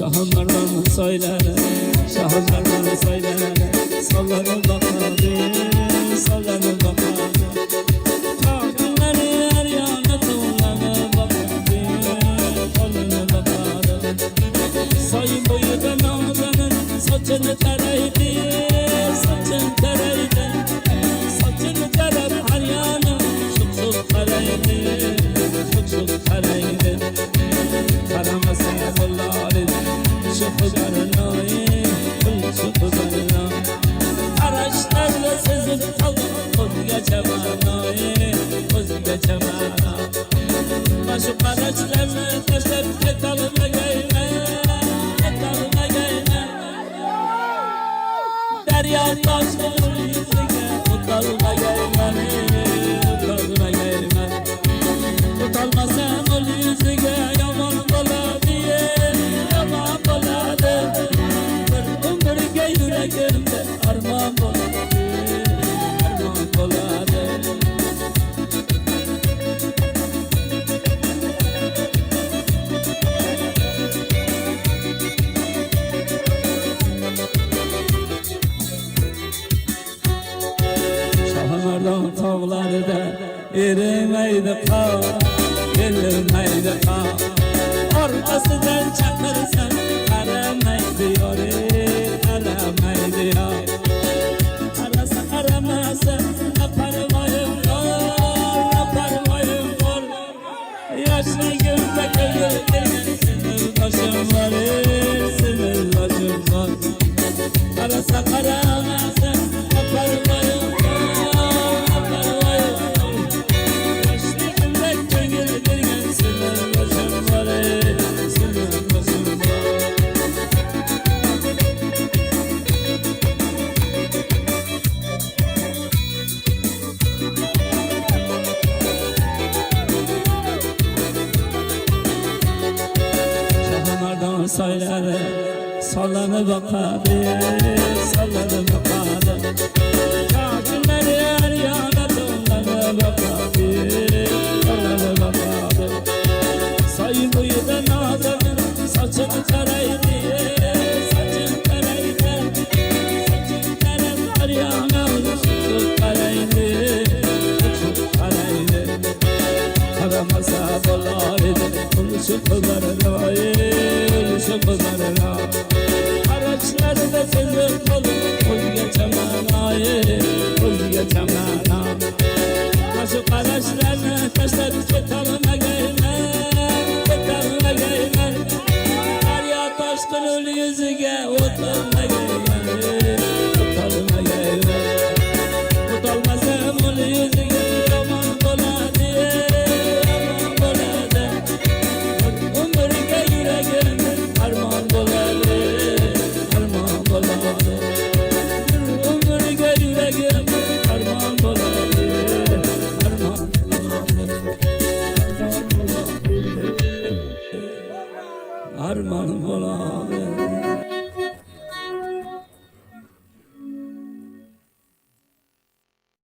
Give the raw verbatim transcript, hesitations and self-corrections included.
Şahınlardan söyler, şahınlardan söyler. Sallanır bakardı, sallanır bakardı. Takımları her yana tuğlanır bakardı, koluna bakardı. Sayın boyu da nazanın saçını taraydı, saçını taraydı. Saçını tarar her yana, çok çok taraydı, çok çok taraydı. Karamasa kolları, şu kızarına, şu kızarına. Araçlarla sezip kaldım, koz geçemana, koz geçemana. Başıp araçlarla taşlar etalına gelme, etalına gelme. Derya taşları yüzüne, utalına gelme, utalına gelme. Utalmasam ol yüzüne, yaman bala diye, yaman bala de. Bir ömürge yüreğimde armağan baladı, armağan baladı. Şahınlardan tağları da erimeydi kal, erimeydi kal. Ortasından çakırsan arameydi yore, arameydi yore. Arasa aramasa aparmayım var, aparmayım var. Yaşlı günde köyü sinir başım var, sinir başım var. Arasa aramasa aparmayım var, aparmayım var. Yaşlı günde köyü sinir başım var, sinir başım var. Şahınlardan söyler, sallanı bakardı, sallanı bakardı. Takımları her yana tuğlanı bakardı, tuğlanı bakardı. Sayın boyu da nazanın saçını taraydı, saçını taraydı. Saçını taraydı her yana, çok taraydı, çok taraydı. Karamasa dolardı, konuşup kızarına, konuşup kızarına. Araçları da sözüm kalır, koz geçemana, koz geçemana. Başıp araçlarına taşlar ketalına gelme, ketalına gelme. Derya taşkın ölü yüzüge, otalına gelme, otalına gelme. Utalmasam ölü yüzüge, yaman boladı, yaman boladı. Ömürge yüreğimde armağan boladı, armağan boladı. Ömürge yüreğimde armağan boladı, armağan boladı. Armağan boladı.